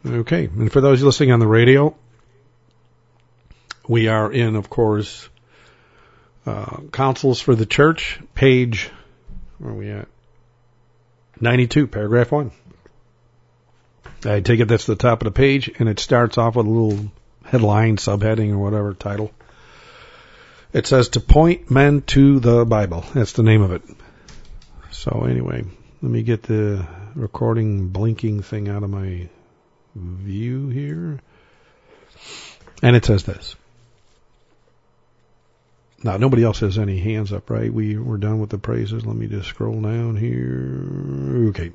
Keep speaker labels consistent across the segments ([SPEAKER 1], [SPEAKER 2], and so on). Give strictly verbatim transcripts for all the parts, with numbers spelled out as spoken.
[SPEAKER 1] Okay, and for those listening on the radio, we are in, of course, uh, Counsels for the Church, page, where are we at? ninety-two, paragraph one. I take it that's the top of the page, and it starts off with a little headline, subheading, or whatever title. It says, to point men to the Bible. That's the name of it. So anyway, let me get the recording blinking thing out of my view here. And it says this. Now, nobody else has any hands up, right? We, we're done with the praises. Let me just scroll down here. Okay.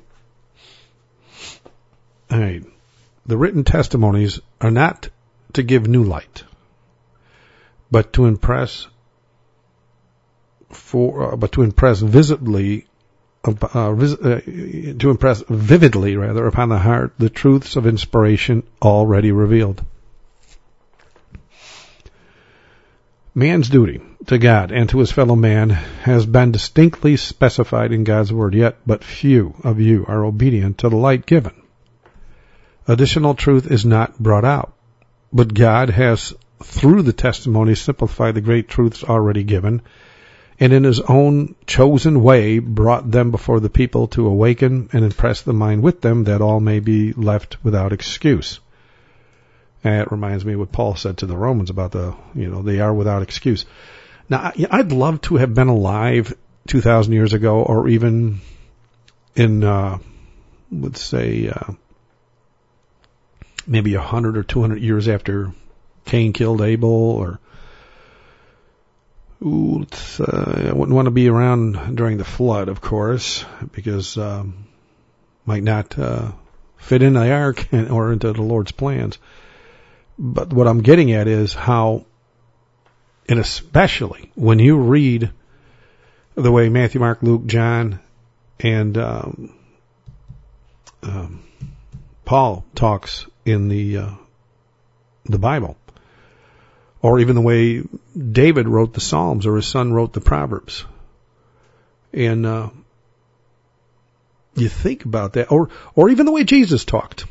[SPEAKER 1] All right. The written testimonies are not to give new light, but to impress for, uh, but to impress visibly, uh, vis- uh, to impress vividly, rather, upon the heart the truths of inspiration already revealed. Man's duty to God and to his fellow man has been distinctly specified in God's word, yet but few of you are obedient to the light given. Additional truth is not brought out, but God has, through the testimony, simplified the great truths already given, and in his own chosen way brought them before the people to awaken and impress the mind with them, that all may be left without excuse. And it reminds me of what Paul said to the Romans about the, you know, they are without excuse. Now, I'd love to have been alive two thousand years ago, or even in, uh, let's say, uh, maybe one hundred or two hundred years after Cain killed Abel, or, ooh, it's, uh, I wouldn't want to be around during the flood, of course, because, um, might not, uh, fit in the ark or into the Lord's plans. But what I'm getting at is how, and especially when you read the way Matthew, Mark, Luke, John, and um, um, Paul talks in the uh, the Bible, or even the way David wrote the Psalms, or his son wrote the Proverbs, and uh, you think about that, or or even the way Jesus talked.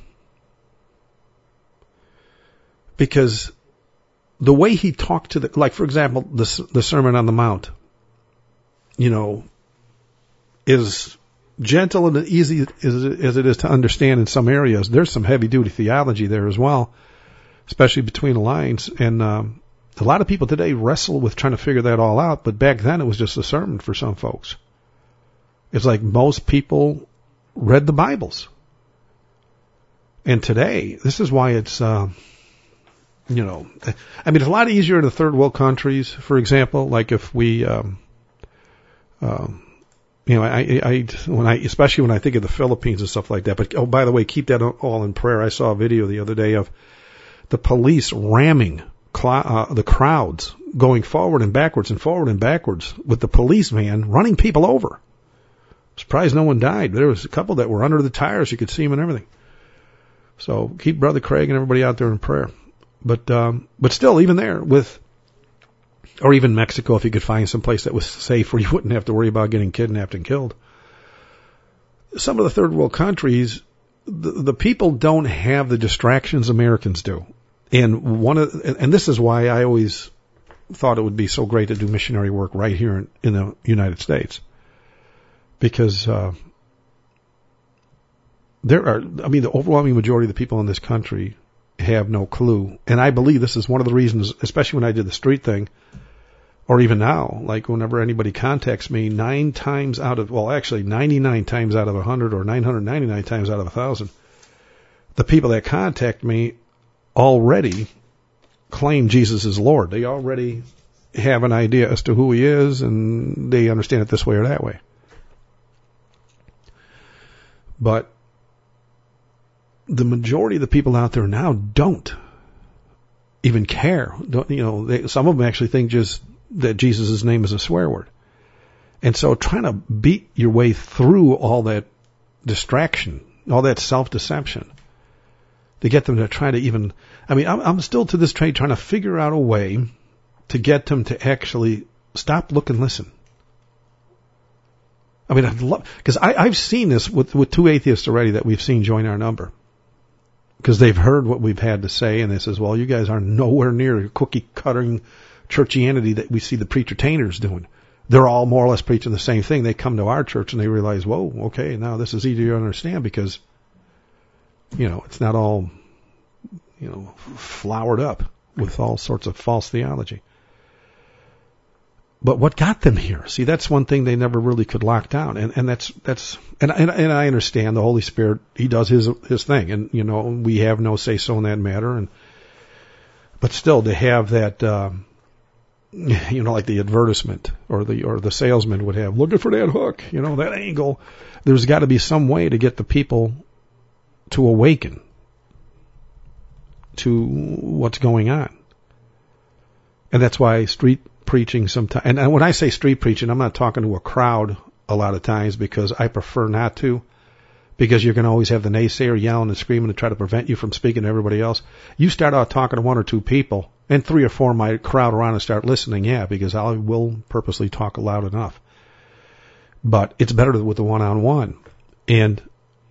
[SPEAKER 1] Because the way he talked to the, like, for example, the, the Sermon on the Mount, you know, is gentle and easy as, as it is to understand in some areas. There's some heavy duty theology there as well, especially between the lines. And um, a lot of people today wrestle with trying to figure that all out. But back then it was just a sermon for some folks. It's like most people read the Bibles. And today, this is why it's, uh, you know, I mean, it's a lot easier in the third world countries, for example, like if we, um, um, you know, I, I, when I, especially when I think of the Philippines and stuff like that, but, oh, by the way, keep that all in prayer. I saw a video the other day of the police ramming cl- uh, the crowds, going forward and backwards and forward and backwards with the police van, running people over. I'm surprised no one died. There was a couple that were under the tires. You could see them and everything. So keep Brother Craig and everybody out there in prayer. But, um, but still, even there with, or even Mexico, if you could find some place that was safe where you wouldn't have to worry about getting kidnapped and killed. Some of the third world countries, the, the people don't have the distractions Americans do. And one of, and this is why I always thought it would be so great to do missionary work right here in, in the United States. Because, uh, there are, I mean, the overwhelming majority of the people in this country have no clue. And I believe this is one of the reasons, especially when I did the street thing, or even now, like whenever anybody contacts me, nine times out of, well, actually ninety-nine times out of a hundred, or nine hundred ninety-nine times out of a thousand, the people that contact me already claim Jesus is Lord. They already have an idea as to who he is, and they understand it this way or that way. But the majority of the people out there now don't even care. Don't, you know, they, some of them actually think just that Jesus' name is a swear word. And so trying to beat your way through all that distraction, all that self-deception, to get them to try to even, I mean, I'm, I'm still to this day trying to figure out a way to get them to actually stop, look, and listen. I mean, I'd love, because I've seen this with, with two atheists already that we've seen join our number. because they've heard what we've had to say, and they says, well, you guys are nowhere near the cookie-cuttering churchianity that we see the preacher-tainers doing. They're all more or less preaching the same thing. They come to our church and they realize, whoa, okay, now this is easier to understand because, you know, it's not all, you know, flowered up with all sorts of false theology. But what got them here? See, that's one thing they never really could lock down. And, and that's, that's, and, and, and I understand the Holy Spirit, He does His, His thing. And, you know, we have no say so in that matter. And, but still to have that, um, you know, like the advertisement or the, or the salesman would have, looking for that hook, you know, that angle. There's got to be some way to get the people to awaken to what's going on. And that's why street preaching sometimes, and when I say street preaching, I'm not talking to a crowd a lot of times because I prefer not to, because you're going to always have the naysayer yelling and screaming to try to prevent you from speaking to everybody else. You start out talking to one or two people, and three or four might crowd around and start listening, yeah, because I will purposely talk loud enough. But it's better with the one-on-one. And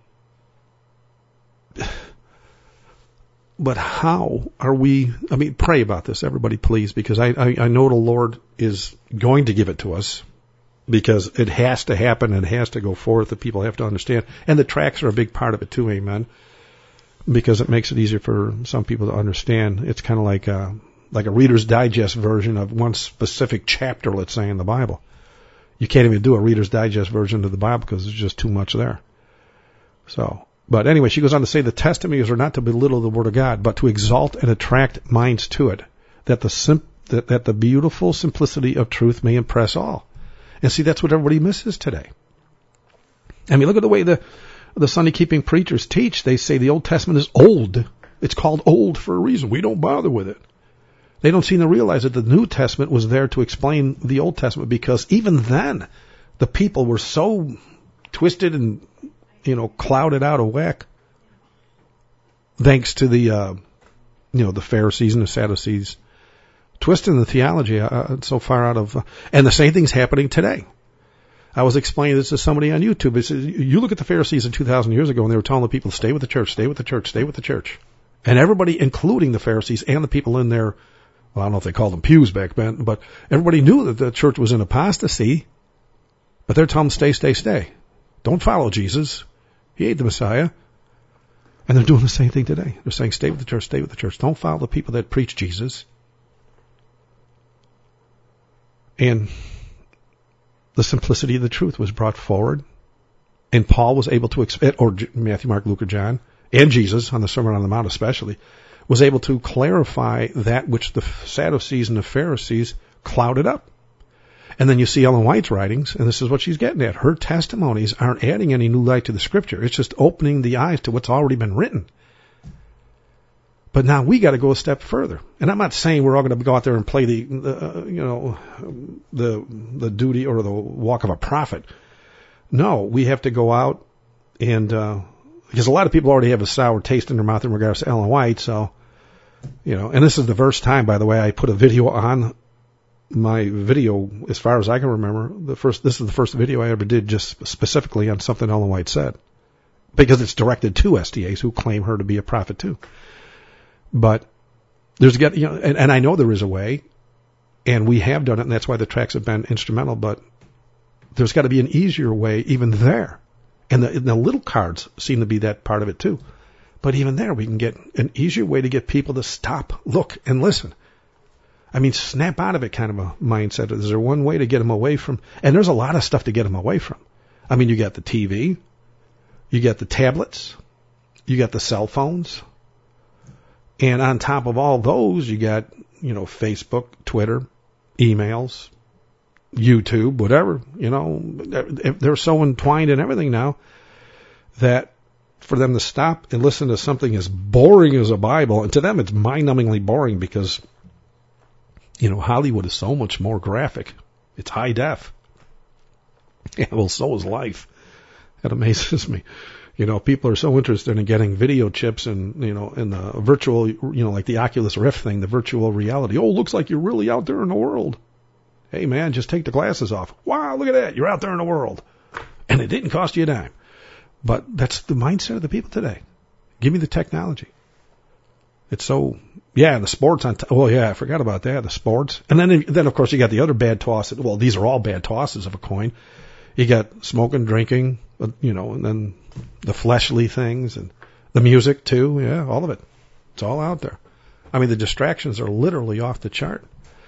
[SPEAKER 1] but how are we, I mean, pray about this, everybody, please, because I, I, I know the Lord is going to give it to us, because it has to happen and it has to go forth. The people have to understand. And the tracts are a big part of it too, amen, because it makes it easier for some people to understand. It's kind of like a, like a Reader's Digest version of one specific chapter, let's say, in the Bible. You can't even do a Reader's Digest version of the Bible because there's just too much there. So... But anyway, she goes on to say the testimonies are not to belittle the Word of God, but to exalt and attract minds to it, that the sim- that, that the beautiful simplicity of truth may impress all. And see, that's what everybody misses today. I mean, look at the way the the Sunday keeping preachers teach. They say the Old Testament is old. It's called old for a reason. We don't bother with it. They don't seem to realize that the New Testament was there to explain the Old Testament, because even then, the people were so twisted and, you know, clouded out of whack, thanks to the, uh, you know, the Pharisees and the Sadducees twisting the theology uh, so far out of, uh, and the same thing's happening today. I was explaining this to somebody on YouTube. It says, you look at the Pharisees in two thousand years ago, and they were telling the people, stay with the church, stay with the church, stay with the church. And everybody, including the Pharisees and the people in their, well, I don't know if they called them pews back then, but everybody knew that the church was in apostasy, but they're telling them, stay, stay, stay. Don't follow Jesus. He ain't the Messiah. And they're doing the same thing today. They're saying, stay with the church, stay with the church. Don't follow the people that preach Jesus. And the simplicity of the truth was brought forward. And Paul was able to, or Matthew, Mark, Luke, or John, and Jesus, on the Sermon on the Mount especially, was able to clarify that which the Sadducees and the Pharisees clouded up. And then you see Ellen White's writings, and this is what she's getting at. Her testimonies aren't adding any new light to the Scripture. It's just opening the eyes to what's already been written. But now we got to go a step further. And I'm not saying we're all going to go out there and play the, uh, you know, the the duty or the walk of a prophet. No, we have to go out and, uh, because a lot of people already have a sour taste in their mouth in regards to Ellen White. So, you know, and this is the first time, by the way, I put a video on my video, as far as I can remember. The first, this is the first video I ever did just specifically on something Ellen White said, because it's directed to S D As who claim her to be a prophet too. But there's, you know, and, and I know there is a way, and we have done it, and that's why the tracks have been instrumental. But there's got to be an easier way, even there, and the, and the little cards seem to be that part of it too. But even there, we can get an easier way to get people to stop, look, and listen. I mean, snap out of it kind of a mindset. Is there one way to get them away from? And there's a lot of stuff to get them away from. I mean, you got the T V, you got the tablets, you got the cell phones, and on top of all those, you got, you know, Facebook, Twitter, emails, YouTube, whatever. You know, they're so entwined in everything now that for them to stop and listen to something as boring as a Bible, and to them it's mind-numbingly boring because, you know, Hollywood is so much more graphic. It's high def. Yeah, well, so is life. That amazes me. You know, people are so interested in getting video chips and, you know, in the virtual, you know, like the Oculus Rift thing, the virtual reality. Oh, looks like you're really out there in the world. Hey, man, just take the glasses off. Wow, look at that. You're out there in the world. And it didn't cost you a dime. But that's the mindset of the people today. Give me the technology. It's so, yeah, and the sports on, t- oh yeah, I forgot about that, the sports. And then, then of course you got the other bad tosses. Well, these are all bad tosses of a coin. You got smoking, drinking, you know, and then the fleshly things and the music too. Yeah, all of it. It's all out there. I mean, the distractions are literally off the chart.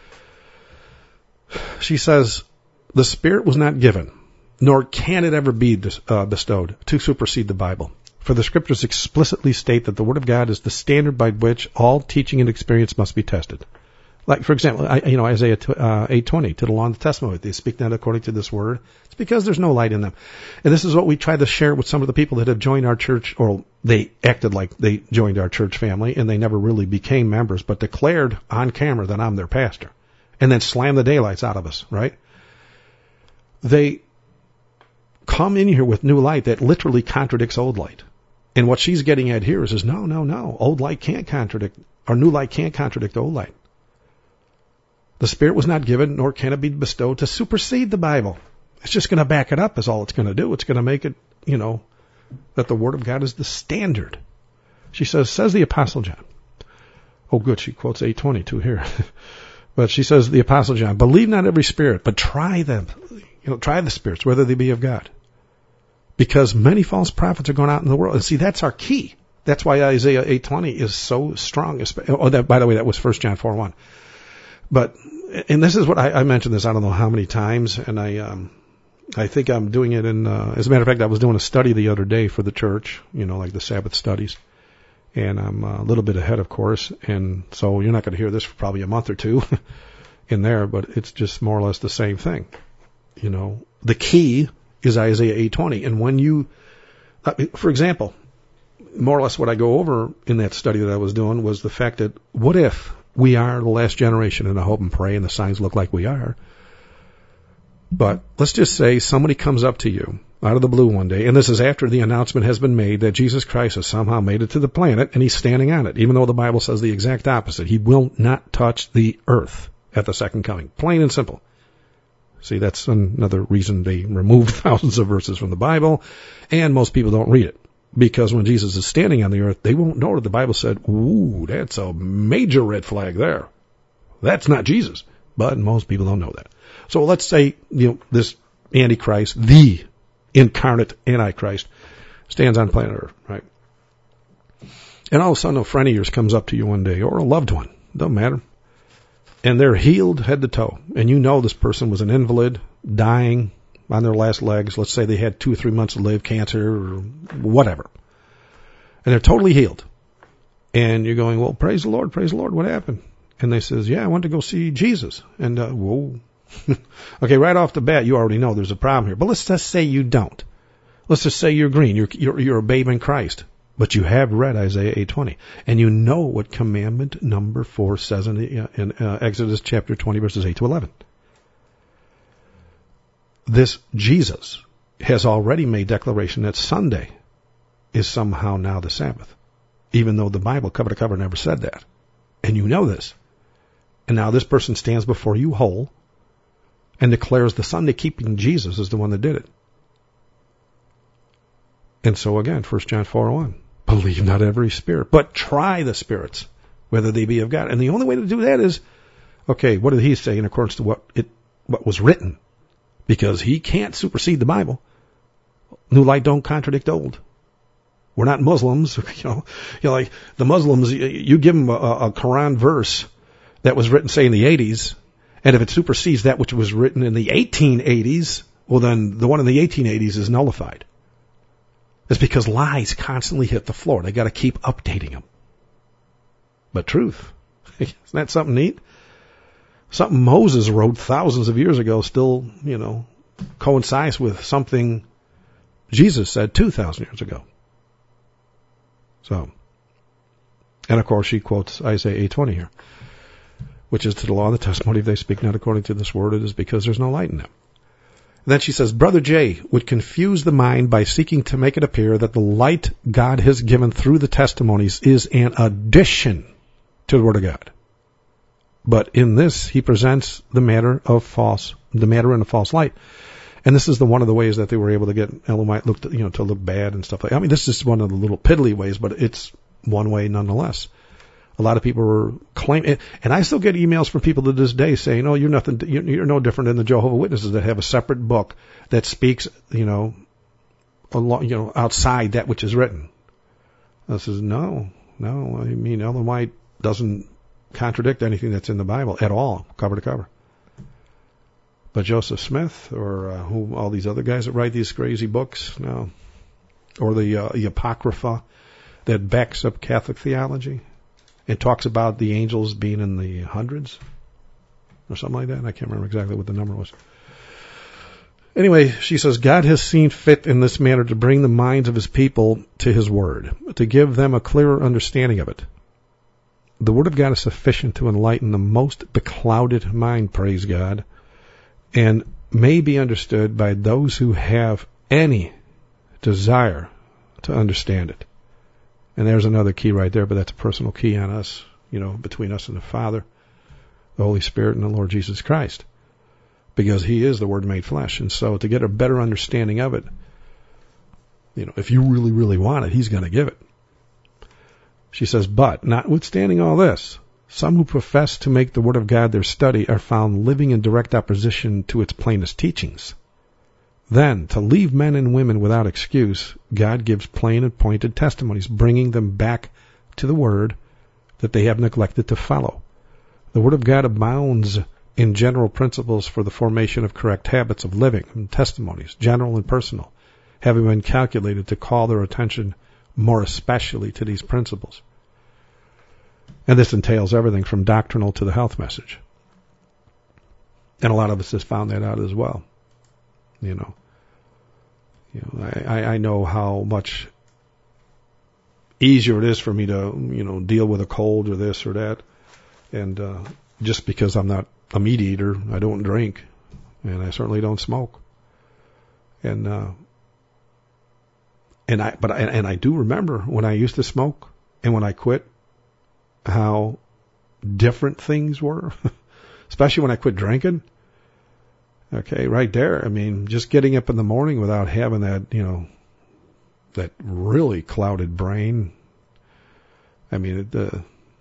[SPEAKER 1] She says, the Spirit was not given, nor can it ever be uh, bestowed to supersede the Bible. For the Scriptures explicitly state that the Word of God is the standard by which all teaching and experience must be tested. Like, for example, I, you know, Isaiah uh, eight twenty, to the law and the testimony, they speak not according to this word. It's because there's no light in them. And this is what we try to share with some of the people that have joined our church, or they acted like they joined our church family, and they never really became members, but declared on camera that I'm their pastor, and then slammed the daylights out of us, right? They come in here with new light that literally contradicts old light. And what she's getting at here is, is no, no, no. Old light can't contradict, or new light can't contradict old light. The Spirit was not given, nor can it be bestowed to supersede the Bible. It's just going to back it up is all it's going to do. It's going to make it, you know, that the Word of God is the standard. She says, says the Apostle John. Oh, good. She quotes eight twenty-two here. But she says, the Apostle John, believe not every spirit, but try them. You know, try the spirits, whether they be of God. Because many false prophets are going out in the world. And see, that's our key. That's why Isaiah eight twenty is so strong. Oh, that, by the way, that was First John four one. But, and this is what I, I mentioned this, I don't know how many times, and I, um, I think I'm doing it in, uh, as a matter of fact, I was doing a study the other day for the church, you know, like the Sabbath studies. And I'm a little bit ahead, of course. And so you're not going to hear this for probably a month or two in there, but it's just more or less the same thing. You know, the key is Isaiah eight twenty. And when you, uh, for example, more or less what I go over in that study that I was doing was the fact that what if we are the last generation, and I hope and pray, and the signs look like we are. But let's just say somebody comes up to you out of the blue one day, and this is after the announcement has been made that Jesus Christ has somehow made it to the planet, and he's standing on it, even though the Bible says the exact opposite. He will not touch the earth at the second coming. Plain and simple. See, that's another reason they removed thousands of verses from the Bible, and most people don't read it. Because when Jesus is standing on the earth, they won't know that the Bible said, ooh, that's a major red flag there. That's not Jesus. But most people don't know that. So let's say, you know, this Antichrist, the incarnate Antichrist, stands on planet Earth, right? And all of a sudden a friend of yours comes up to you one day, or a loved one, doesn't matter. And they're healed head to toe. And you know this person was an invalid, dying, on their last legs. Let's say they had two or three months to live, cancer or whatever. And they're totally healed. And you're going, well, praise the Lord, praise the Lord. What happened? And they says, yeah, I went to go see Jesus. And, uh, whoa. Okay, right off the bat, you already know there's a problem here. But let's just say you don't. Let's just say you're green. You're, you're, you're a babe in Christ. But you have read Isaiah eight twenty. And you know what commandment number four says in, the, uh, in uh, Exodus chapter twenty, verses eight to eleven. This Jesus has already made declaration that Sunday is somehow now the Sabbath, even though the Bible cover to cover never said that. And you know this. And now this person stands before you whole and declares the Sunday keeping Jesus is the one that did it. And so again, First John four one, believe not every spirit, but try the spirits, whether they be of God. And the only way to do that is, okay, what did he say in accordance to what it what was written? Because he can't supersede the Bible. New light don't contradict old. We're not Muslims, you know. You know, like the Muslims, you give them a, a Quran verse that was written, say, in the eighties, and if it supersedes that which was written in the eighteen eighties, well, then the one in the eighteen eighties is nullified. It's because lies constantly hit the floor. They got to keep updating them. But truth, isn't that something neat? Something Moses wrote thousands of years ago still, you know, coincides with something Jesus said two thousand years ago. So, and of course she quotes Isaiah eight twenty here, which is to the law and the testimony, if they speak not according to this word, it is because there's no light in them. And then she says, Brother J would confuse the mind by seeking to make it appear that the light God has given through the testimonies is an addition to the Word of God. But in this, he presents the matter of false, the matter in a false light. And this is the one of the ways that they were able to get Ellen White looked, you know, to look bad and stuff like that. I mean, this is one of the little piddly ways, but it's one way nonetheless. A lot of people were claiming, and I still get emails from people to this day saying, "Oh, you're nothing. You're no different than the Jehovah's Witnesses that have a separate book that speaks, you know, along, you know, outside that which is written." I says, "No, no. I mean, Ellen White doesn't contradict anything that's in the Bible at all, cover to cover." But Joseph Smith or uh, who all these other guys that write these crazy books, no, or the, uh, the Apocrypha that backs up Catholic theology. It talks about the angels being in the hundreds or something like that. I can't remember exactly what the number was. Anyway, she says, God has seen fit in this manner to bring the minds of his people to his word, to give them a clearer understanding of it. The word of God is sufficient to enlighten the most beclouded mind, praise God, and may be understood by those who have any desire to understand it. And there's another key right there, but that's a personal key on us, you know, between us and the Father, the Holy Spirit, and the Lord Jesus Christ. Because he is the Word made flesh. And so to get a better understanding of it, you know, if you really, really want it, he's going to give it. She says, but notwithstanding all this, some who profess to make the Word of God their study are found living in direct opposition to its plainest teachings. Then, to leave men and women without excuse, God gives plain and pointed testimonies, bringing them back to the Word that they have neglected to follow. The Word of God abounds in general principles for the formation of correct habits of living, and testimonies, general and personal, having been calculated to call their attention more especially to these principles. And this entails everything from doctrinal to the health message. And a lot of us has found that out as well. You know, you know, I, I know how much easier it is for me to, you know, deal with a cold or this or that. And uh, just because I'm not a meat eater, I don't drink, and I certainly don't smoke. And uh, and I but I, and I do remember when I used to smoke and when I quit, how different things were, especially when I quit drinking. Okay, right there. I mean, just getting up in the morning without having that, you know, that really clouded brain. I mean, it, uh,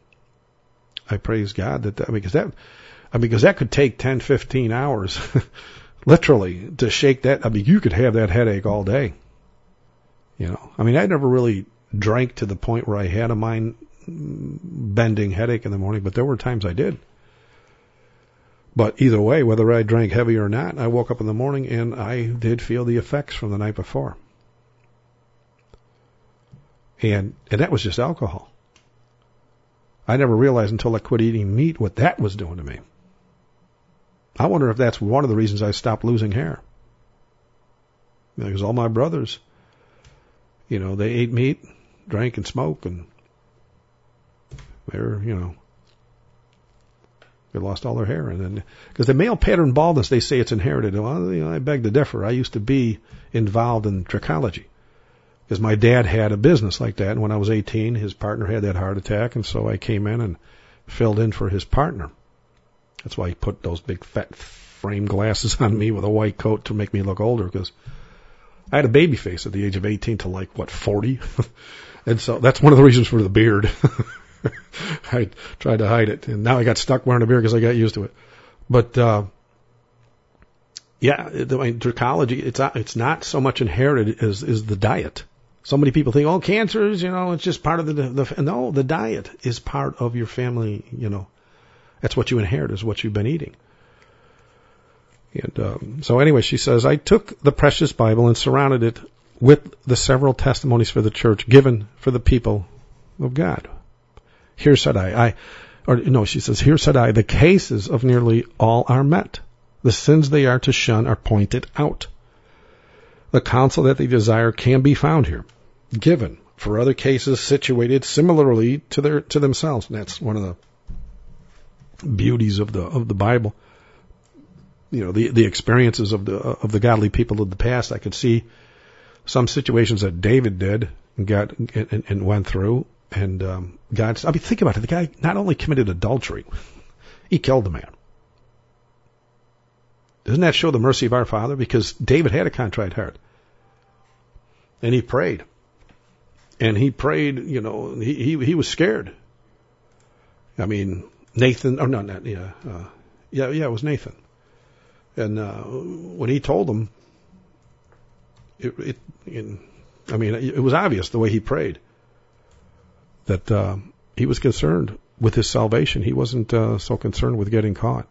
[SPEAKER 1] I praise God that, that because that, I mean, because that could take ten, fifteen hours, literally, to shake that. I mean, you could have that headache all day. You know, I mean, I never really drank to the point where I had a mind-bending headache in the morning, but there were times I did. But either way, whether I drank heavy or not, I woke up in the morning and I did feel the effects from the night before. And and that was just alcohol. I never realized until I quit eating meat what that was doing to me. I wonder if that's one of the reasons I stopped losing hair. Because all my brothers, you know, they ate meat, drank and smoked, and they're, you know, they lost all their hair. And then, because the male pattern baldness, they say it's inherited. Well, you know, I beg to differ. I used to be involved in trichology because my dad had a business like that. And when I was eighteen, his partner had that heart attack. And so I came in and filled in for his partner. That's why he put those big fat frame glasses on me with a white coat to make me look older, because I had a baby face at the age of eighteen to like, what, forty? And so that's one of the reasons for the beard. I tried to hide it, and now I got stuck wearing a beard because I got used to it. But uh, yeah, the, I mean, trichology, it's not, it's not so much inherited as is the diet. So many people think, oh, cancer is, you know, it's just part of the, the no, the diet is part of your family. You know, that's what you inherit, is what you've been eating. And um, so anyway, she says, I took the precious Bible and surrounded it with the several testimonies for the church given for the people of God. Here said I, I, or no, she says, here said I, the cases of nearly all are met. The sins they are to shun are pointed out. The counsel that they desire can be found here, given for other cases situated similarly to their, to themselves. And that's one of the beauties of the, of the Bible. You know, the, the experiences of the, of the godly people of the past. I could see some situations that David did and got, and, and went through. And um, God, I mean, think about it. The guy not only committed adultery, he killed the man. Doesn't that show the mercy of our Father? Because David had a contrite heart. And he prayed. And he prayed, you know, he, he, he was scared. I mean, Nathan, oh no, not, yeah, uh, yeah, yeah, it was Nathan. And, uh, when he told him, it, it, it I mean, it, it was obvious the way he prayed that, uh, he was concerned with his salvation. He wasn't, uh, so concerned with getting caught.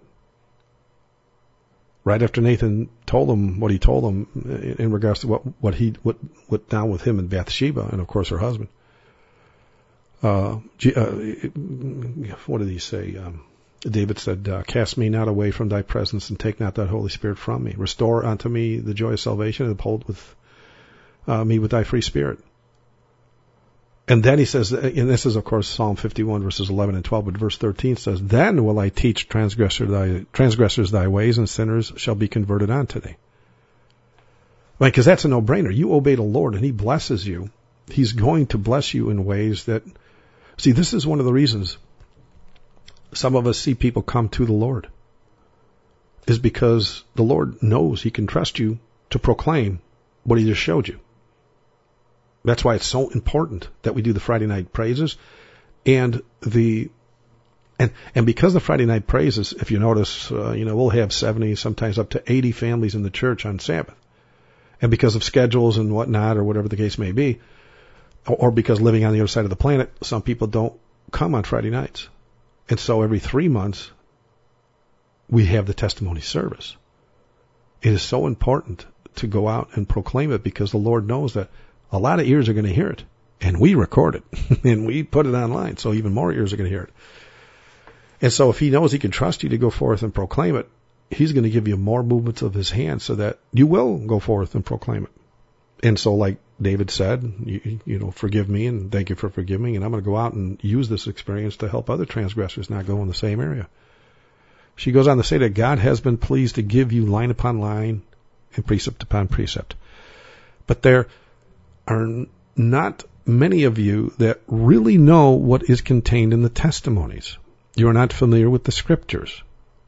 [SPEAKER 1] Right after Nathan told him what he told him in, in regards to what, what he, what went down with him and Bathsheba and of course her husband. Uh, uh, what did he say? Um, David said, uh, cast me not away from thy presence and take not that Holy Spirit from me. Restore unto me the joy of salvation and uphold with uh, me with thy free spirit. And then he says, and this is of course Psalm fifty-one verses eleven and twelve, but verse thirteen says, then will I teach transgressor thy, transgressors thy ways, and sinners shall be converted unto thee. Right, because that's a no-brainer. You obey the Lord and he blesses you. He's going to bless you in ways that, see, this is one of the reasons some of us see people come to the Lord, is because the Lord knows he can trust you to proclaim what he just showed you. That's why it's so important that we do the Friday night praises and the, and, and because the Friday night praises, if you notice, uh, you know, we'll have seventy, sometimes up to eighty families in the church on Sabbath. And because of schedules and whatnot, or whatever the case may be, or because living on the other side of the planet, some people don't come on Friday nights. And so every three months, we have the testimony service. It is so important to go out and proclaim it because the Lord knows that a lot of ears are going to hear it. And we record it. And we put it online. So even more ears are going to hear it. And so if he knows he can trust you to go forth and proclaim it, he's going to give you more movements of his hand so that you will go forth and proclaim it. And so like David said, you, you know, forgive me and thank you for forgiving me. And I'm going to go out and use this experience to help other transgressors not go in the same area. She goes on to say that God has been pleased to give you line upon line and precept upon precept. But there are not many of you that really know what is contained in the testimonies. You are not familiar with the scriptures.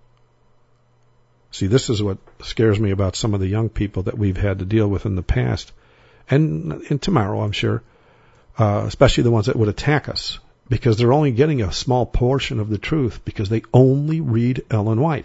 [SPEAKER 1] See, this is what scares me about some of the young people that we've had to deal with in the past. And, and tomorrow, I'm sure, uh, especially the ones that would attack us, because they're only getting a small portion of the truth because they only read Ellen White.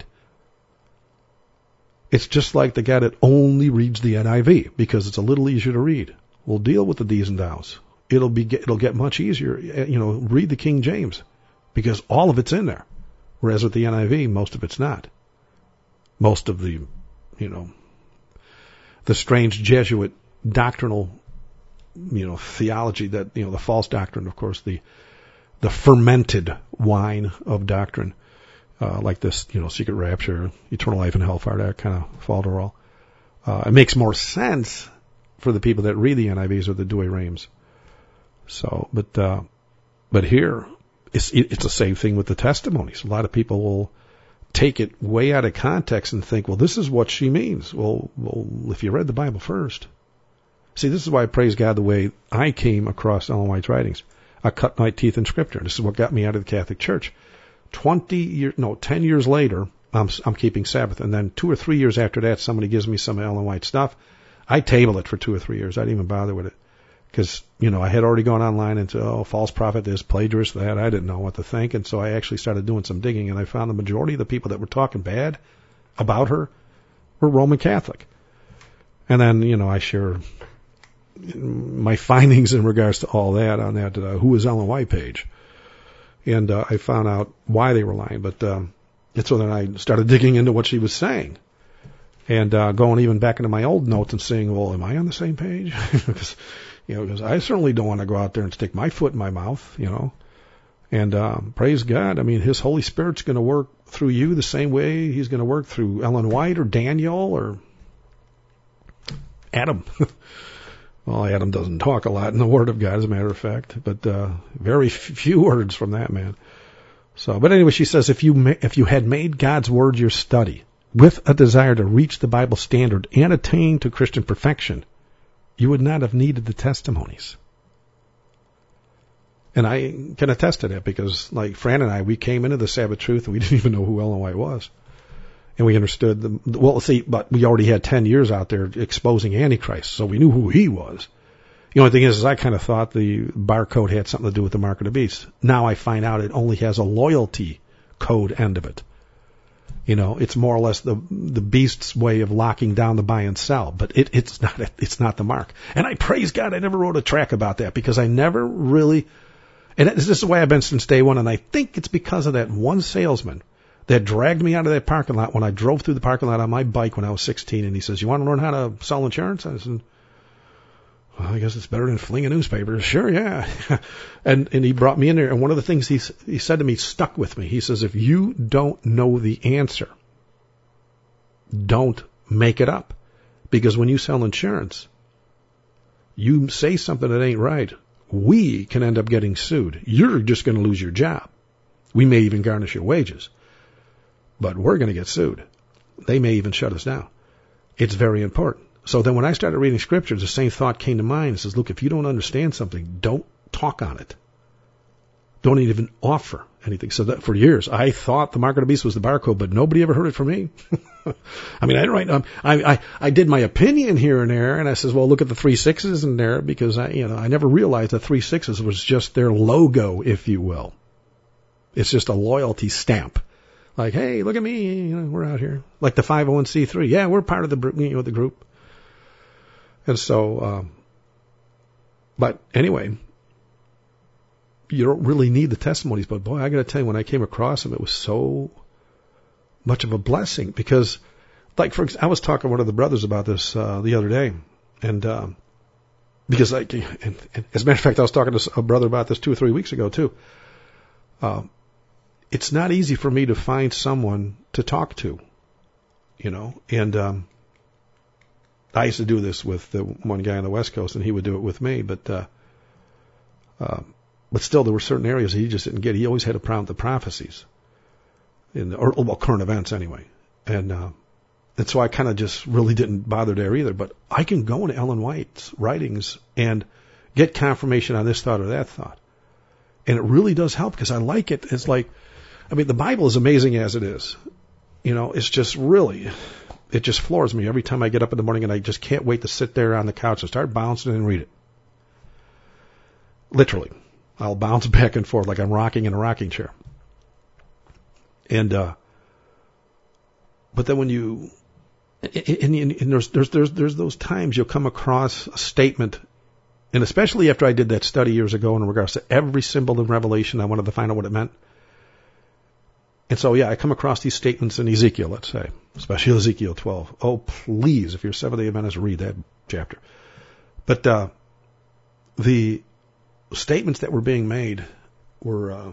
[SPEAKER 1] It's just like the guy that only reads the N I V because it's a little easier to read. We'll deal with the D's and Thous. It'll be, it'll get much easier. You know, read the King James because all of it's in there. Whereas with the N I V, most of it's not. Most of the, you know, the strange Jesuit doctrinal, you know, theology that, you know, the false doctrine, of course, the, the fermented wine of doctrine, uh, like this, you know, secret rapture, eternal life and hellfire, that kind of falderall. Uh, it makes more sense for the people that read the N I Vs or the Douay Rheims. So, but, uh, but here, it's, it's the same thing with the testimonies. A lot of people will take it way out of context and think, well, this is what she means. Well, well, if you read the Bible first. See, this is why I praise God the way I came across Ellen White's writings. I cut my teeth in Scripture. This is what got me out of the Catholic Church. Twenty years, no, ten years later, I'm, I'm keeping Sabbath. And then two or three years after that, somebody gives me some Ellen White stuff. I table it for two or three years. I didn't even bother with it. Because, you know, I had already gone online into, oh, false prophet this, plagiarist that. I didn't know what to think. And so I actually started doing some digging, and I found the majority of the people that were talking bad about her were Roman Catholic. And then, you know, I share my findings in regards to all that on that uh, Who is Ellen White page. And uh, I found out why they were lying. But um, and so then I started digging into what she was saying. And uh, going even back into my old notes and saying, well, am I on the same page? Because, you know, because I certainly don't want to go out there and stick my foot in my mouth, you know. And um, praise God, I mean, His Holy Spirit's going to work through you the same way He's going to work through Ellen White or Daniel or Adam. Well, Adam doesn't talk a lot in the Word of God, as a matter of fact, but uh, very few words from that man. So, but anyway, she says, if you ma- if you had made God's Word your study with a desire to reach the Bible standard and attain to Christian perfection, you would not have needed the testimonies. And I can attest to that because, like Fran and I, we came into the Sabbath truth and we didn't even know who Ellen White was. And we understood, the, well, see, but we already had ten years out there exposing Antichrist, so we knew who he was. The only thing is, is I kind of thought the barcode had something to do with the mark of the beast. Now I find out it only has a loyalty code end of it. You know, it's more or less the the beast's way of locking down the buy and sell, but it, it's not it's not the mark. And I praise God I never wrote a track about that, because I never really, and this is the way I've been since day one, and I think it's because of that one salesman that dragged me out of that parking lot when I drove through the parking lot on my bike when I was sixteen, and he says, "You want to learn how to sell insurance?" I said, "Well, I guess it's better than flinging newspapers." Sure, yeah. and and he brought me in there, and one of the things he he said to me stuck with me. He says, "If you don't know the answer, don't make it up, because when you sell insurance, you say something that ain't right, we can end up getting sued. You're just going to lose your job. We may even garnish your wages, but we're going to get sued. They may even shut us down. It's very important." So then when I started reading scriptures, the same thought came to mind. It says, look, if you don't understand something, don't talk on it. Don't even offer anything. So that for years, I thought the mark of the beast was the barcode, but nobody ever heard it from me. I mean, I didn't write, um, I, I, I did my opinion here and there, and I says, well, look at the three sixes in there, because I, you know, I never realized the three sixes was just their logo, if you will. It's just a loyalty stamp. Like, hey, look at me, you know, we're out here. Like the five oh one c three. Yeah, we're part of the, you know, the group. And so, um, but anyway, you don't really need the testimonies. But boy, I got to tell you, when I came across them, it was so much of a blessing. Because, like, for example, I was talking to one of the brothers about this uh, the other day, and um, because, like, and, and as a matter of fact, I was talking to a brother about this two or three weeks ago too. Um, it's not easy for me to find someone to talk to, you know, and. Um, I used to do this with the one guy on the West Coast, and he would do it with me. But uh, uh, but still, there were certain areas he just didn't get. He always had a problem with the prophecies, in the, or well, current events anyway. And uh, and so I kind of just really didn't bother there either. But I can go into Ellen White's writings and get confirmation on this thought or that thought, and it really does help, because I like it. It's like, I mean, the Bible is amazing as it is. You know, it's just really. It just floors me every time I get up in the morning, and I just can't wait to sit there on the couch and start bouncing and read it. Literally. I'll bounce back and forth like I'm rocking in a rocking chair. And, uh, but then when you, and, and, and there's, there's, there's, there's those times you'll come across a statement, and especially after I did that study years ago in regards to every symbol in Revelation, I wanted to find out what it meant. And so, yeah, I come across these statements in Ezekiel, let's say, especially Ezekiel twelve. Oh, please, if you're Seventh-day Adventist, read that chapter. But uh, the statements that were being made were, uh,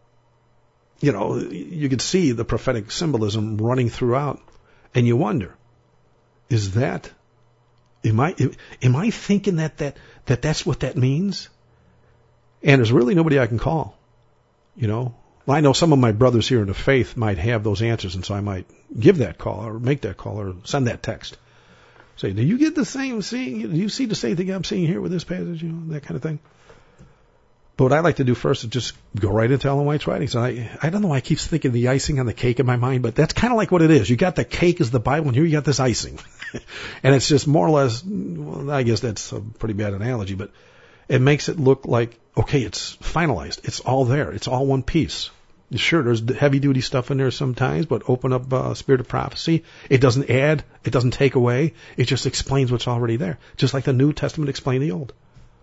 [SPEAKER 1] you know, you could see the prophetic symbolism running throughout, and you wonder, is that, am I, am I thinking that, that, that that's what that means? And there's really nobody I can call, you know. Well, I know some of my brothers here in the faith might have those answers, and so I might give that call or make that call or send that text. Say, do you get the same seeing? Do you see the same thing I'm seeing here with this passage? You know, that kind of thing. But what I like to do first is just go right into Ellen White's writings. And I, I don't know why I keep thinking the icing on the cake in my mind, but that's kind of like what it is. You got the cake as the Bible, and here you got this icing. And it's just more or less, well, I guess that's a pretty bad analogy, but it makes it look like, okay, it's finalized. It's all there. It's all one piece. Sure, there's heavy-duty stuff in there sometimes, but open up uh, Spirit of Prophecy. It doesn't add. It doesn't take away. It just explains what's already there, just like the New Testament explained the Old.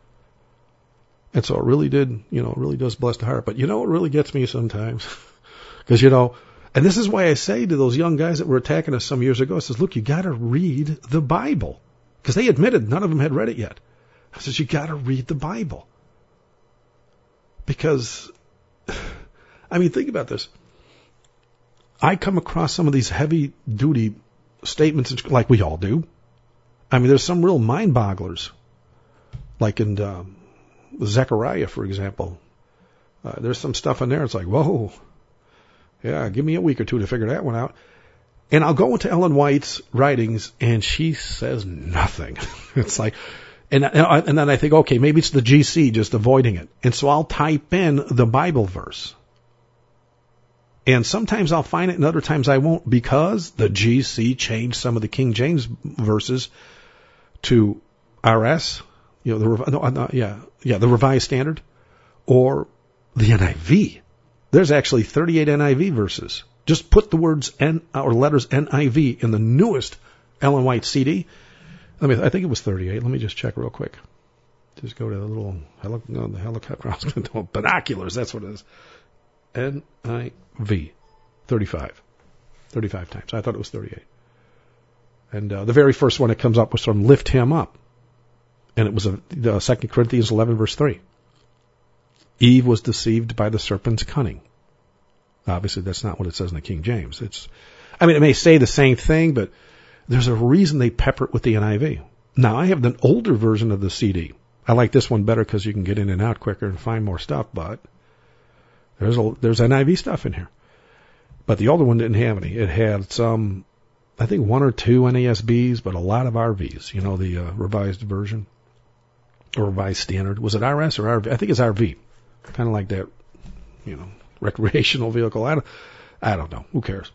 [SPEAKER 1] And so it really did, you know, it really does bless the heart. But you know what really gets me sometimes? Because, you know, and this is why I say to those young guys that were attacking us some years ago, I says, look, you got to read the Bible. Because they admitted none of them had read it yet. I says, you got to read the Bible. Because... I mean, think about this. I come across some of these heavy-duty statements, like we all do. I mean, there's some real mind-bogglers, like in um, Zechariah, for example. Uh, there's some stuff in there. It's like, whoa, yeah, give me a week or two to figure that one out. And I'll go into Ellen White's writings, and she says nothing. It's like, and and then I think, okay, maybe it's the G C just avoiding it. And so I'll type in the Bible verse. And sometimes I'll find it and other times I won't, because the G C changed some of the King James verses to R S, You know, the no, no, yeah, yeah, the Revised Standard, or the N I V. There's actually thirty-eight N I V verses. Just put the words N or letters N I V in the newest Ellen White C D. I mean, I think it was thirty-eight. Let me just check real quick. Just go to the little heli- no, the helicopter. Binoculars. That's what it is. N I V, thirty-five, thirty-five times. I thought it was thirty-eight. And uh, the very first one that comes up was from "Lift Him Up," and it was a, the Second Corinthians eleven verse three. Eve was deceived by the serpent's cunning. Obviously, that's not what it says in the King James. It's, I mean, it may say the same thing, but there's a reason they pepper it with the N I V. Now, I have an older version of the C D. I like this one better because you can get in and out quicker and find more stuff, but there's a, there's N I V stuff in here. But the older one didn't have any. It had some, I think one or two N A S Bs, but a lot of R Vs. You know, the uh, revised version or revised standard. Was it R S or R V? I think it's R V. Kind of like that, you know, recreational vehicle. I don't, I don't know. Who cares?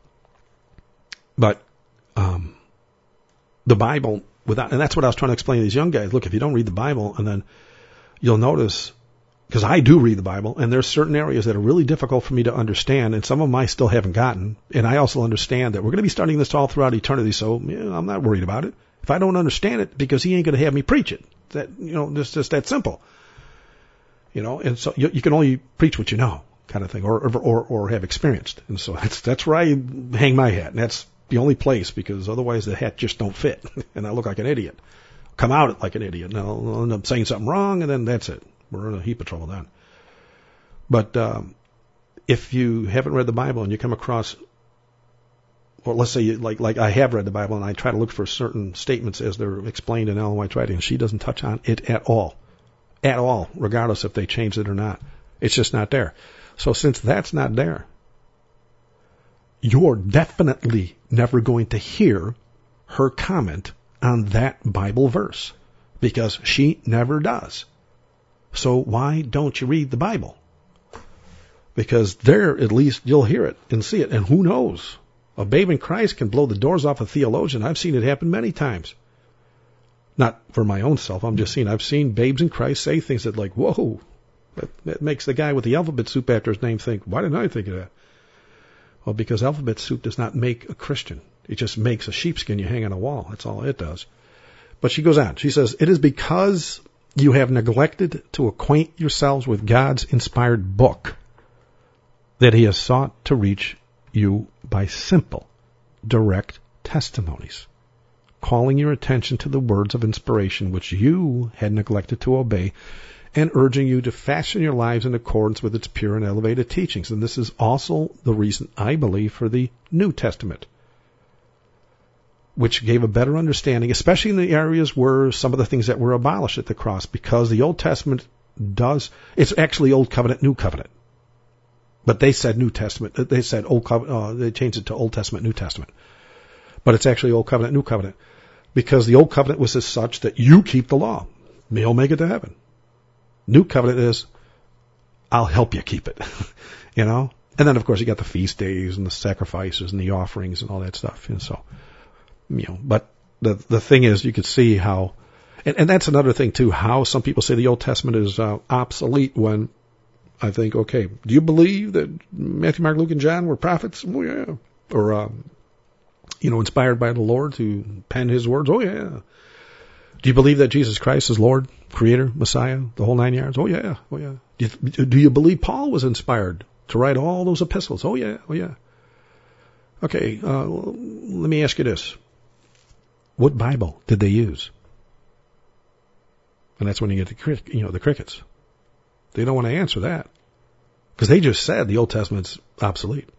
[SPEAKER 1] But um, the Bible, without, and that's what I was trying to explain to these young guys. Look, if you don't read the Bible, and then you'll notice, because I do read the Bible, and there's certain areas that are really difficult for me to understand, and some of them I still haven't gotten. And I also understand that we're going to be studying this all throughout eternity, so yeah, I'm not worried about it. If I don't understand it, because he ain't going to have me preach it. That, you know, it's just that simple. You know, and so you, you can only preach what you know, kind of thing, or, or or have experienced. And so that's that's where I hang my hat, and that's the only place, because otherwise the hat just don't fit, and I look like an idiot. Come out like an idiot, and I'll end up saying something wrong, and then that's it. We're in a heap of trouble then. But um, if you haven't read the Bible and you come across, or let's say you, like like I have read the Bible, and I try to look for certain statements as they're explained in Ellen White's writing, and she doesn't touch on it at all. At all, regardless if they changed it or not. It's just not there. So since that's not there, you're definitely never going to hear her comment on that Bible verse, because she never does. So why don't you read the Bible? Because there, at least, you'll hear it and see it. And who knows? A babe in Christ can blow the doors off a theologian. I've seen it happen many times. Not for my own self. I'm just saying I've seen babes in Christ say things that, like, whoa, that, that makes the guy with the alphabet soup after his name think, why didn't I think of that? Well, because alphabet soup does not make a Christian. It just makes a sheepskin you hang on a wall. That's all it does. But she goes on. She says, it is because you have neglected to acquaint yourselves with God's inspired book that he has sought to reach you by simple, direct testimonies, calling your attention to the words of inspiration which you had neglected to obey, and urging you to fashion your lives in accordance with its pure and elevated teachings. And this is also the reason, I believe, for the New Testament, which gave a better understanding, especially in the areas where some of the things that were abolished at the cross, because the Old Testament does, it's actually Old Covenant, New Covenant. But they said New Testament, they said Old Covenant, uh, they changed it to Old Testament, New Testament. But it's actually Old Covenant, New Covenant. Because the Old Covenant was as such that you keep the law. You'll make it to heaven. New Covenant is, I'll help you keep it. You know? And then, of course, you got the feast days and the sacrifices and the offerings and all that stuff. And so, you know, but the the thing is, you could see how, and, and that's another thing too, how some people say the Old Testament is uh, obsolete, when I think, okay, do you believe that Matthew, Mark, Luke, and John were prophets? Oh, yeah. Or, um, you know, inspired by the Lord to pen his words? Oh, yeah. Do you believe that Jesus Christ is Lord, Creator, Messiah, the whole nine yards? Oh, yeah. Oh, yeah. Do you, do you believe Paul was inspired to write all those epistles? Oh, yeah. Oh, yeah. Okay, uh, let me ask you this. What Bible did they use? And that's when you get the, you know, the crickets. They don't want to answer that, because they just said the Old Testament's obsolete.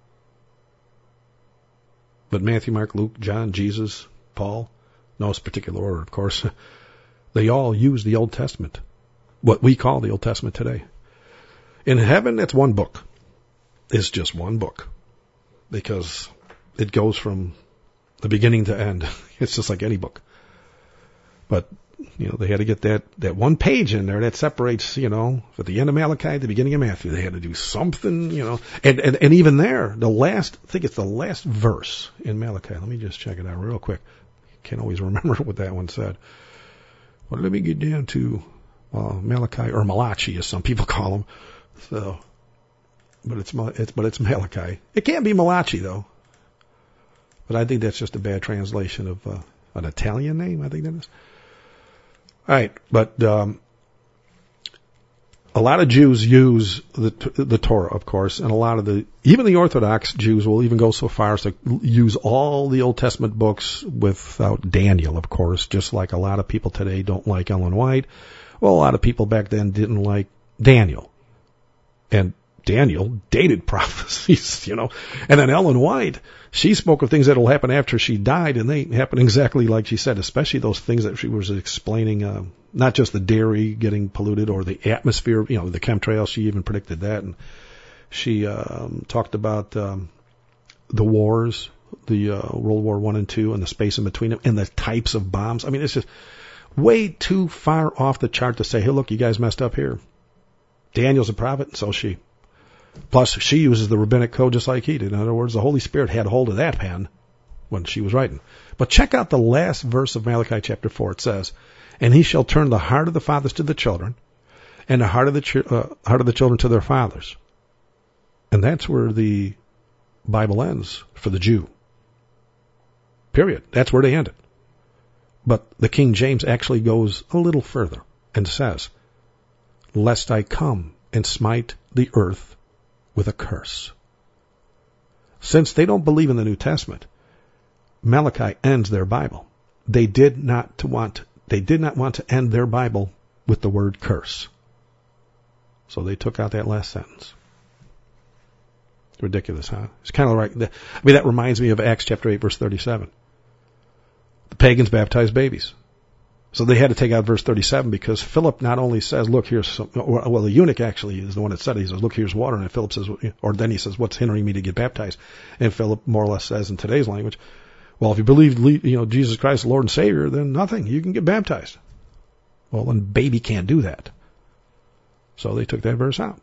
[SPEAKER 1] But Matthew, Mark, Luke, John, Jesus, Paul, no particular order, of course, they all use the Old Testament, what we call the Old Testament today. In heaven, it's one book. It's just one book, because it goes from the beginning to end. It's just like any book. But, you know, they had to get that, that one page in there that separates, you know, at the end of Malachi, the beginning of Matthew. They had to do something, you know. And, and, and even there, the last, I think it's the last verse in Malachi. Let me just check it out real quick. Can't always remember what that one said. Well, let me get down to uh, Malachi, or Malachi, as some people call him. So, but it's it's but it's Malachi. It can't be Malachi though. But I think that's just a bad translation of uh, an Italian name. I think that is. All right, but um, a lot of Jews use the the Torah, of course, and a lot of the even the Orthodox Jews will even go so far as to use all the Old Testament books without Daniel, of course, just like a lot of people today don't like Ellen White. Well, a lot of people back then didn't like Daniel, and Daniel dated prophecies, you know, and then Ellen White, she spoke of things that will happen after she died, and they happen exactly like she said, especially those things that she was explaining, uh, not just the dairy getting polluted or the atmosphere, you know, the chemtrails. She even predicted that, and she um, talked about um, the wars, the uh, World War One and Two, and the space in between them, and the types of bombs. I mean, it's just way too far off the chart to say, hey, look, you guys messed up here. Daniel's a prophet, and so is she. Plus, she uses the rabbinic code just like he did. In other words, the Holy Spirit had hold of that pen when she was writing. But check out the last verse of Malachi chapter four. It says, "And he shall turn the heart of the fathers to the children, and the heart of the ch- uh, heart of the children to their fathers." And that's where the Bible ends for the Jew. Period. That's where they end it. But the King James actually goes a little further and says, "Lest I come and smite the earth with a curse." Since they don't believe in the New Testament, Malachi ends their Bible. They did not want, they did not want to end their Bible with the word curse. So they took out that last sentence. Ridiculous, huh? It's kind of like, I mean, that reminds me of Acts chapter eight, verse thirty-seven. The pagans baptized babies. So they had to take out verse thirty-seven because Philip not only says, look, here's some, well, the eunuch actually is the one that said it. He says, look, here's water. And Philip says, or then he says, what's hindering me to get baptized? And Philip more or less says in today's language, well, if you believe, you know, Jesus Christ, Lord and Savior, then nothing. You can get baptized. Well, a baby can't do that. So they took that verse out.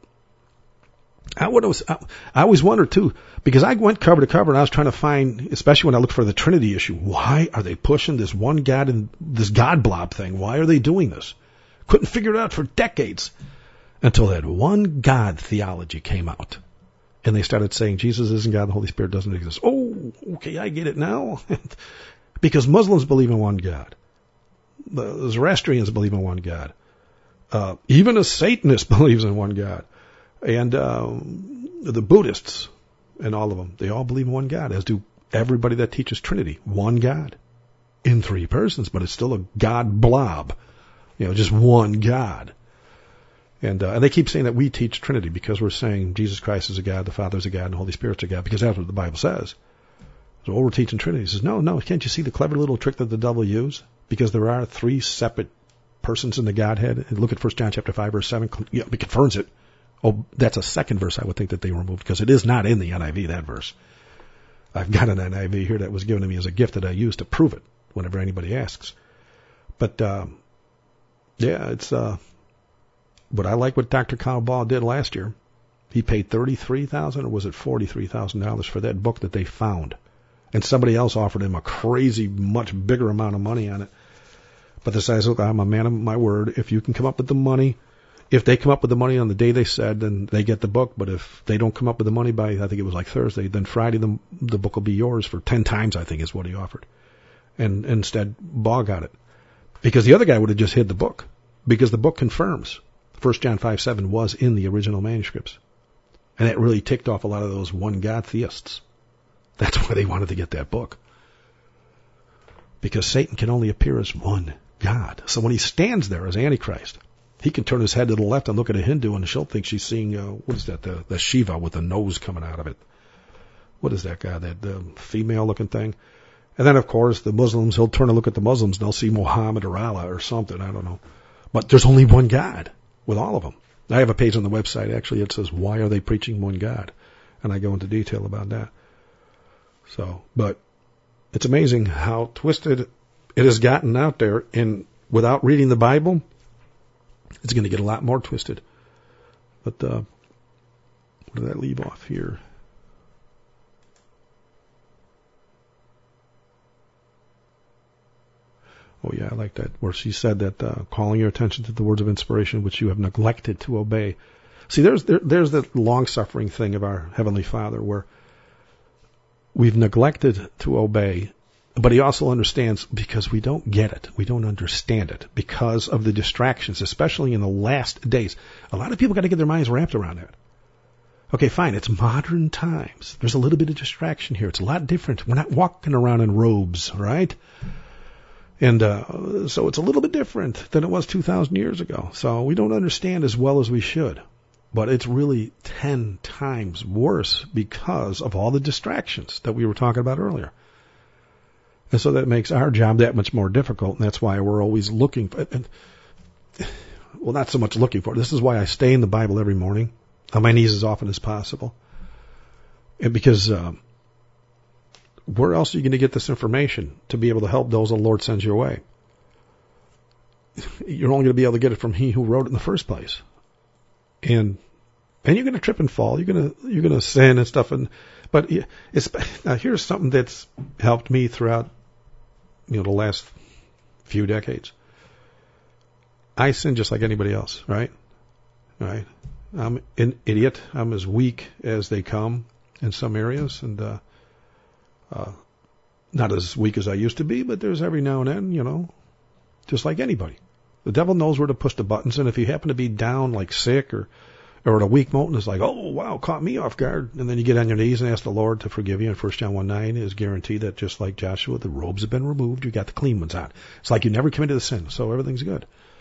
[SPEAKER 1] I, would always, I, I always wondered too, because I went cover to cover and I was trying to find, especially when I looked for the Trinity issue, why are they pushing this one God and this God blob thing? Why are they doing this? Couldn't figure it out for decades until that one God theology came out. And they started saying Jesus isn't God, the Holy Spirit doesn't exist. Oh, okay, I get it now. Because Muslims believe in one God. The Zoroastrians believe in one God. Uh, even a Satanist believes in one God. And um, the Buddhists and all of them, they all believe in one God, as do everybody that teaches Trinity. One God in three persons, but it's still a God blob. You know, just one God. And, uh, and they keep saying that we teach Trinity because we're saying Jesus Christ is a God, the Father is a God, and the Holy Spirit's a God, because that's what the Bible says. So what we're teaching Trinity. He says, no, no, can't you see the clever little trick that the devil used? Because there are three separate persons in the Godhead. And look at First John chapter five, verse seven. Yeah, it confirms it. Oh, that's a second verse I would think that they removed, because it is not in the N I V, that verse. I've got an N I V here that was given to me as a gift that I use to prove it whenever anybody asks. But, um, yeah, it's, uh, but I like what Doctor Kyle Ball did last year. He paid thirty-three thousand dollars, or was it forty-three thousand dollars for that book that they found. And somebody else offered him a crazy, much bigger amount of money on it. But the guy says, look, I'm a man of my word. If you can come up with the money, if they come up with the money on the day they said, then they get the book. But if they don't come up with the money by, I think it was like Thursday, then Friday the, the book will be yours for ten times, I think is what he offered. And instead, Ball got it. Because the other guy would have just hid the book. Because the book confirms First John five seven was in the original manuscripts. And that really ticked off a lot of those one God theists. That's why they wanted to get that book. Because Satan can only appear as one God. So when he stands there as Antichrist, he can turn his head to the left and look at a Hindu, and she'll think she's seeing, uh, what is that, the, the Shiva with the nose coming out of it. What is that guy, that uh, female-looking thing? And then, of course, the Muslims, he'll turn and look at the Muslims, and they'll see Muhammad or Allah or something, I don't know. But there's only one God with all of them. I have a page on the website, actually, it says, why are they preaching one God? And I go into detail about that. So, but it's amazing how twisted it has gotten out there, and without reading the Bible, it's going to get a lot more twisted. But uh, what did that leave off here? Oh yeah, I like that, where she said that, uh, calling your attention to the words of inspiration which you have neglected to obey. See, there's, there, there's that long-suffering thing of our Heavenly Father where we've neglected to obey, but He also understands because we don't get it. We don't understand it because of the distractions, especially in the last days. A lot of people got to get their minds wrapped around that. Okay, fine. It's modern times. There's a little bit of distraction here. It's a lot different. We're not walking around in robes, right? And uh, so it's a little bit different than it was two thousand years ago. So we don't understand as well as we should. But it's really ten times worse because of all the distractions that we were talking about earlier. And so that makes our job that much more difficult. And that's why we're always looking for it. Well, not so much looking for it. This is why I stay in the Bible every morning, on my knees as often as possible. And because um, where else are you going to get this information to be able to help those the Lord sends your way? You're only going to be able to get it from He who wrote it in the first place. And and you're going to trip and fall. You're going to you're going to sin and stuff. And but it's, now here's something that's helped me throughout, you know, the last few decades. I sin just like anybody else, right? Right. I'm an idiot. I'm as weak as they come in some areas, and uh, uh, not as weak as I used to be. But there's every now and then, you know, just like anybody. The devil knows where to push the buttons, and if you happen to be down, like sick or or at a weak moment, it's like, oh, wow, caught me off guard. And then you get on your knees and ask the Lord to forgive you. And First John one nine is guaranteed that just like Joshua, the robes have been removed. You got the clean ones on. It's like you never committed a sin, so everything's good.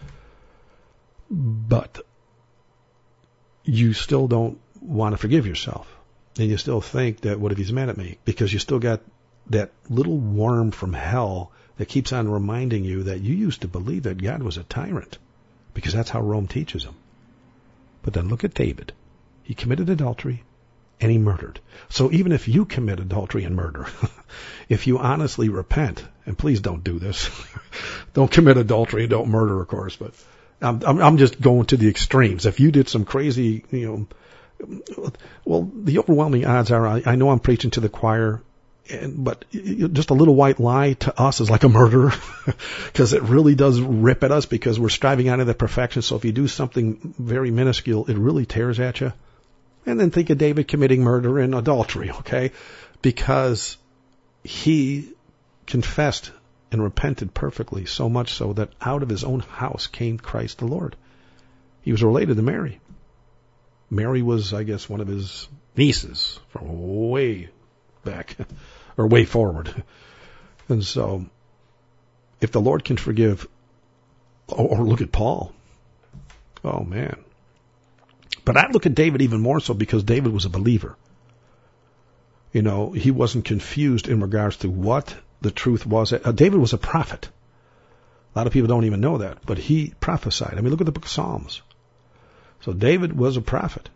[SPEAKER 1] But you still don't want to forgive yourself. And you still think that, what if He's mad at me? Because you still got that little worm from hell that keeps on reminding you that you used to believe that God was a tyrant, because that's how Rome teaches him. But then look at David. He committed adultery and he murdered. So even if you commit adultery and murder, if you honestly repent, and please don't do this, don't commit adultery and don't murder, of course, but I'm, I'm, I'm just going to the extremes. If you did some crazy, you know, well, the overwhelming odds are, I, I know I'm preaching to the choir, and, but just a little white lie to us is like a murder, because it really does rip at us because we're striving out of that perfection. So if you do something very minuscule, it really tears at you. And then think of David committing murder and adultery, okay? Because he confessed and repented perfectly, so much so that out of his own house came Christ the Lord. He was related to Mary. Mary was, I guess, one of his nieces from way back, or way forward. And so, if the Lord can forgive, or, or look at Paul. Oh man. But I look at David even more so because David was a believer. You know, he wasn't confused in regards to what the truth was. Uh, David was a prophet. A lot of people don't even know that, but he prophesied. I mean, look at the book of Psalms. So David was a prophet.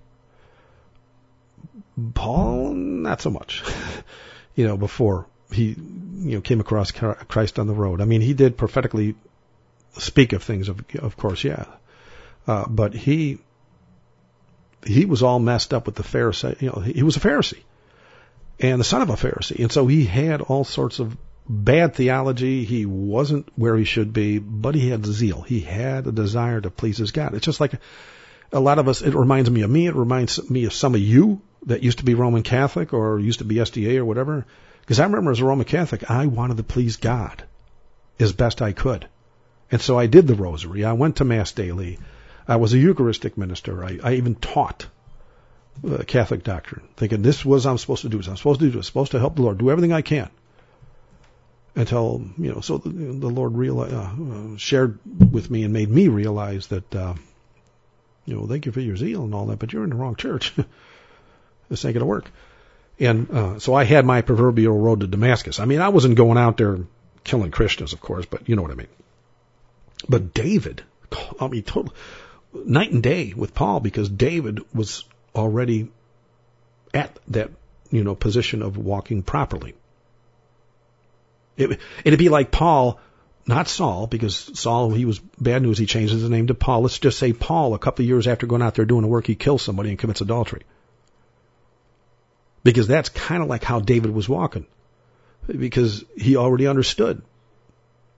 [SPEAKER 1] Paul, not so much. You know, before he, you know, came across Christ on the road. I mean, he did prophetically speak of things, of, of course, yeah. Uh, but he, he was all messed up with the Pharisee. You know, he, he was a Pharisee and the son of a Pharisee. And so he had all sorts of bad theology. He wasn't where he should be, but he had zeal. He had a desire to please his God. It's just like a lot of us, it reminds me of me. It reminds me of some of you that used to be Roman Catholic or used to be S D A or whatever. Because I remember as a Roman Catholic, I wanted to please God as best I could. And so I did the rosary. I went to Mass daily. I was a Eucharistic minister. I, I even taught uh, Catholic doctrine, thinking this was what I'm supposed to do. I'm supposed to do this. I'm supposed to help the Lord, do everything I can. Until, you know, so the, the Lord realized, uh, shared with me and made me realize that, uh, you know, thank you for your zeal and all that, but you're in the wrong church. This ain't going to work. And uh, so I had my proverbial road to Damascus. I mean, I wasn't going out there killing Christians, of course, but you know what I mean. But David, I mean, total, night and day with Paul, because David was already at that, you know, position of walking properly. It, it'd be like Paul, not Saul, because Saul, he was bad news. He changed his name to Paul. Let's just say Paul, a couple of years after going out there doing the work, he kills somebody and commits adultery. Because that's kind of like how David was walking. Because he already understood.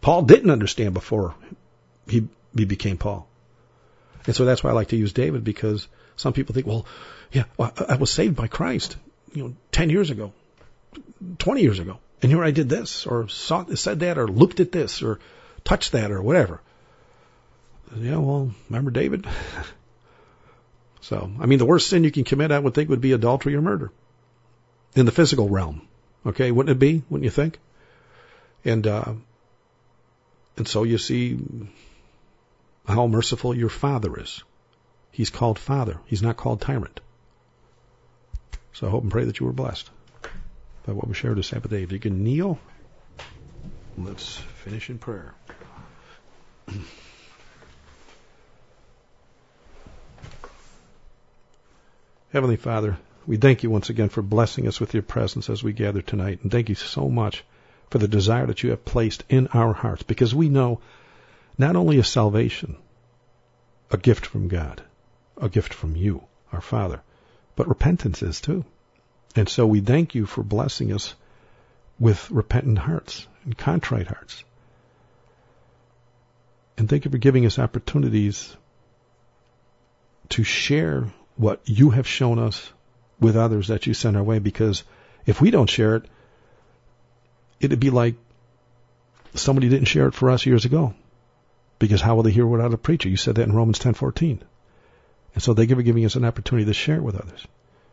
[SPEAKER 1] Paul didn't understand before he, he became Paul. And so that's why I like to use David, because some people think, well, yeah, well, I was saved by Christ, you know, ten years ago, twenty years ago. And here I did this, or saw, said that, or looked at this, or touched that, or whatever. Yeah, well, remember David? So, I mean, the worst sin you can commit, I would think, would be adultery or murder in the physical realm. Okay, wouldn't it be? Wouldn't you think? And uh, and so you see how merciful your Father is. He's called Father. He's not called Tyrant. So I hope and pray that you were blessed by what we shared this Sabbath day. If you can kneel, let's finish in prayer. Heavenly Father, we thank you once again for blessing us with your presence as we gather tonight. And thank you so much for the desire that you have placed in our hearts, because we know not only is salvation a gift from God, a gift from you, our Father, but repentance is too. And so we thank you for blessing us with repentant hearts and contrite hearts. And thank you for giving us opportunities to share what you have shown us with others that you send our way, because if we don't share it, it'd be like somebody didn't share it for us years ago. Because how will they hear without a preacher? You said that in Romans ten fourteen. And so they give giving us an opportunity to share it with others.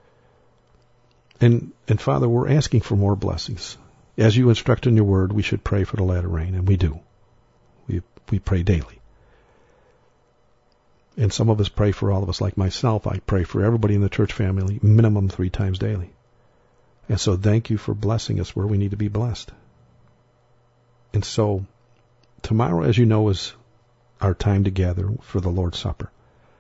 [SPEAKER 1] And and Father, we're asking for more blessings. As you instruct in your word, we should pray for the latter rain, and we do. We we pray daily. And some of us pray for all of us, like myself. I pray for everybody in the church family, minimum three times daily. And so thank you for blessing us where we need to be blessed. And so tomorrow, as you know, is our time to gather for the Lord's Supper.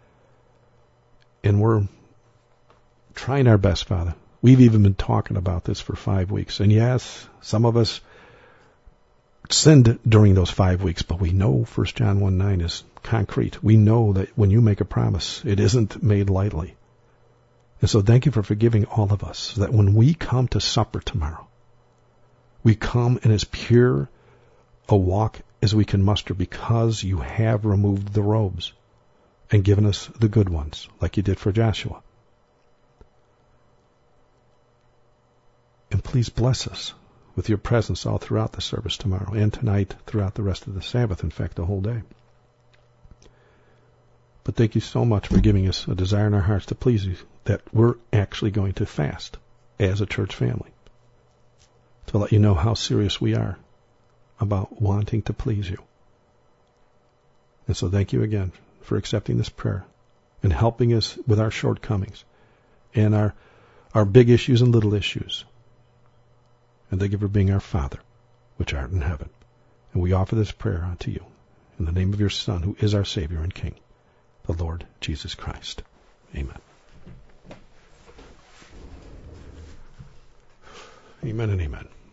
[SPEAKER 1] And we're trying our best, Father. We've even been talking about this for five weeks. And yes, some of us sinned during those five weeks, but we know First John one nine is concrete. We know that when you make a promise, it isn't made lightly. And so thank you for forgiving all of us, so that when we come to supper tomorrow, we come in as pure a walk as we can muster, because you have removed the robes and given us the good ones, like you did for Joshua. And please bless us with your presence all throughout the service tomorrow and tonight, throughout the rest of the Sabbath, in fact, the whole day. But thank you so much for giving us a desire in our hearts to please you, that we're actually going to fast as a church family, to let you know how serious we are about wanting to please you. And so thank you again for accepting this prayer and helping us with our shortcomings and our our big issues and little issues. And thank you for being our Father, which art in heaven. And we offer this prayer unto you in the name of your Son, who is our Savior and King, the Lord Jesus Christ. Amen. Amen and amen.